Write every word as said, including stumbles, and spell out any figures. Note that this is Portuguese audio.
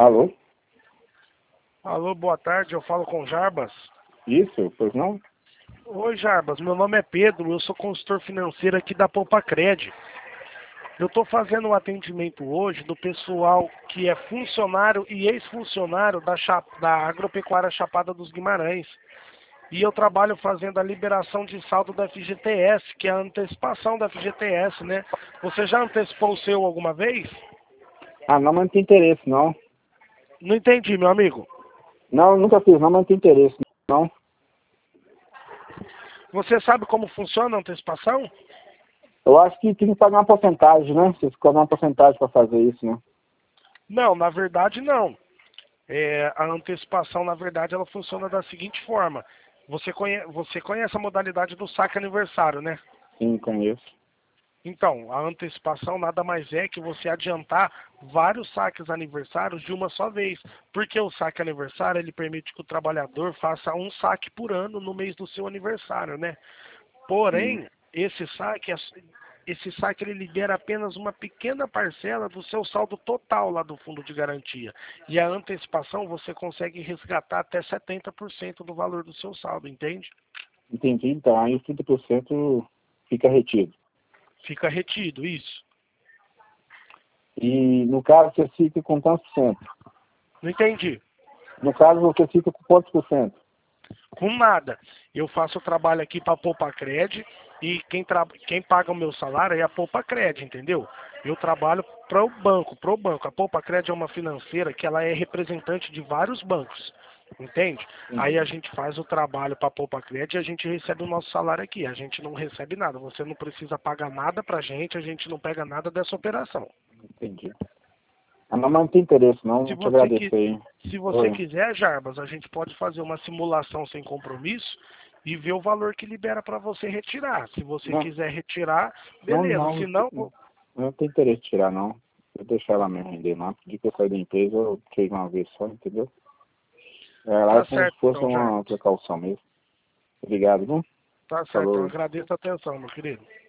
Alô? Alô, boa tarde, eu falo com Jarbas. Isso, pois não? Oi, Jarbas, meu nome é Pedro, eu sou consultor financeiro aqui da Poupacred. Eu estou fazendo um atendimento hoje do pessoal que é funcionário e ex-funcionário da, Cha- da Agropecuária Chapada dos Guimarães. E eu trabalho fazendo a liberação de saldo da F G T S, que é a antecipação da F G T S, né? Você já antecipou o seu alguma vez? Ah, não, mas não tem interesse, não. Não entendi, meu amigo. Não, nunca fiz, não, mas não tem interesse, não. Você sabe como funciona a antecipação? Eu acho que tem que pagar uma porcentagem, né? Você cobrar uma porcentagem para fazer isso, né? Não, na verdade não. É, a antecipação, na verdade, ela funciona da seguinte forma. Você, conhe, você conhece a modalidade do saque aniversário, né? Sim, conheço. Então, a antecipação nada mais é que você adiantar vários saques aniversários de uma só vez. Porque o saque aniversário, ele permite que o trabalhador faça um saque por ano no mês do seu aniversário, né? Sim. Porém, esse saque, é- esse saque ele libera apenas uma pequena parcela do seu saldo total lá do fundo de garantia. E a antecipação você consegue resgatar até setenta por cento do valor do seu saldo, entende? Entendi, então aí os trinta por cento fica retido. Fica retido, isso. E no caso você fica com quantos por cento? Não entendi. No caso você fica com quantos por cento? Com nada. Eu faço o trabalho aqui para a Poupacred e quem, tra... quem paga o meu salário é a Poupacred, entendeu? Eu trabalho para o banco, para o banco. A Poupacred é uma financeira que ela é representante de vários bancos, entende? Aí a Entendi. gente faz o trabalho para a Poupacred e a gente recebe o nosso salário aqui. A gente não recebe nada. Você não precisa pagar nada para a gente, a gente não pega nada dessa operação. Entendi. Ah, não, mas não tem interesse, não. Se Vou te você, agradecer qui- aí. se você Oi. quiser, Jarbas, a gente pode fazer uma simulação sem compromisso e ver o valor que libera para você retirar. Se você Não, quiser retirar, não, beleza. não, Se não, não, não tem interesse de tirar, não. Vou deixar ela mesmo render, não. De que eu saí da empresa, eu tirei uma vez só, entendeu? É, lá é tá como se certo fosse então, uma Jarbas. precaução mesmo. Obrigado, viu? Tá certo. Eu Falou. agradeço a atenção, meu querido.